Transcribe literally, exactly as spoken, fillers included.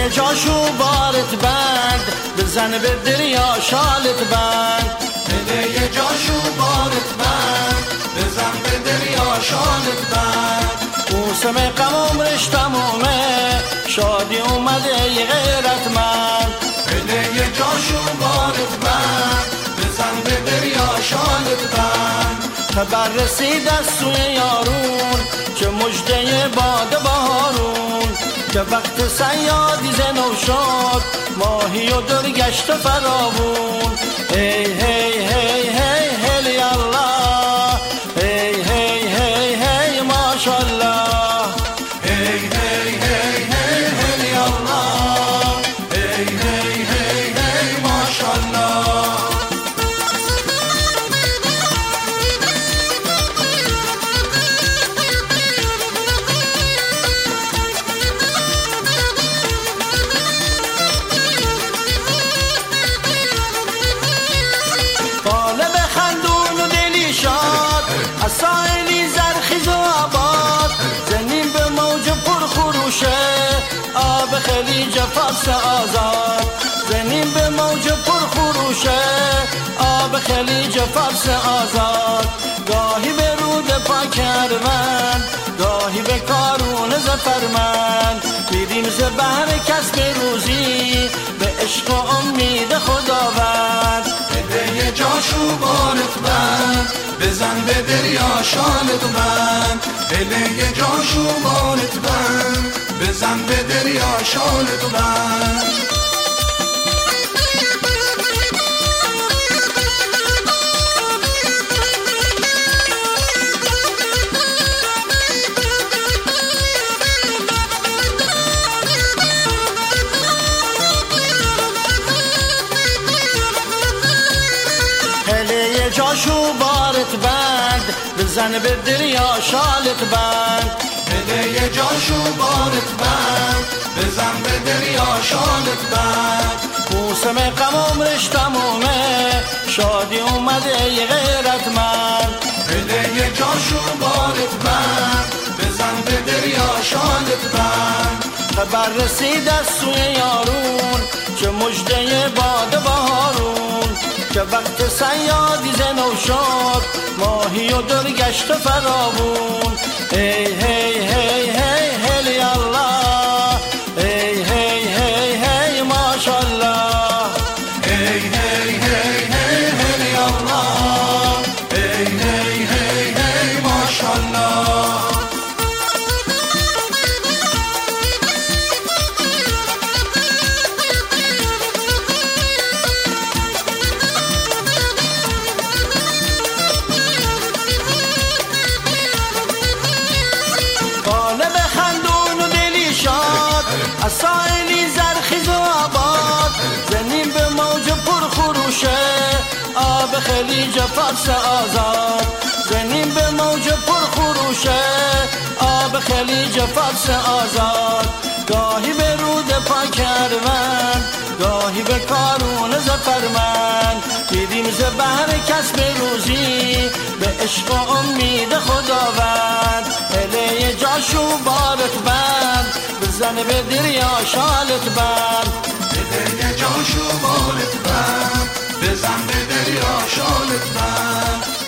هله جاشو بارت بند بزن به دریا شالت بند هله جاشو بارت بند بزن به دریا شالت بند موسم غم عمرش تمومه شادی اومده ی غیرتمند هله جاشو بارت بند بزن به دریا شالت بند خبر رسید از سوی یارون که مژده باد بهارون که وقت صیادی زنو شد ماهی و در گشت فراوون هی هی هی هی هلی الله هی هی هی هی ماشالله هی هی هی هی هلی الله هی هی هی هی ماشالله سایلی زرخیز و آباد زمین به موج پر خروشه آب خلیج فارس آزاد زمین به موج پر خروشه آب خلیج فارس آزاد گاهی به رود پاکرمند گاهی به کارون زفرمند میریم ز بهر کسب روزی به عشق و امید خداوند هله جاشو بارت بند بزن به دریا شالت بند هله جاشو بارت بند بزن به دریا شالت بند هله جاشو بارت بند بزن به دریا شالت بند هله جاشو بارت بند بزن به دریا شالت بند موسم غم عمرش تمومه شادی اومده ی غیرتمند هله جاشو بارت بند بزن به دریا شالت بند خبر رسید از سوی یارون که مژده باد بهارون که وقت صیادی زنو شد ماهی و در گشت فراوون هی هی هی هی هلی الله هی هی هی هی ماشالله هی هی هی هی هلی الله هی هی هی هی ماشالله سایلی زرخیز و آباد زمین به موج پر خروشه آب خلیج فارس آزاد زمین به موج پر خروشه آب خلیج فارس آزاد گاهی به رود پاکرمند گاهی به کارون زفرمند دیدیم ز بهر کسب روزی به عشق و امید خداوند هله جاشو بارت بند بزن به دریا شالت بند هله جاشو بارت بند بزن به دریا شالت بند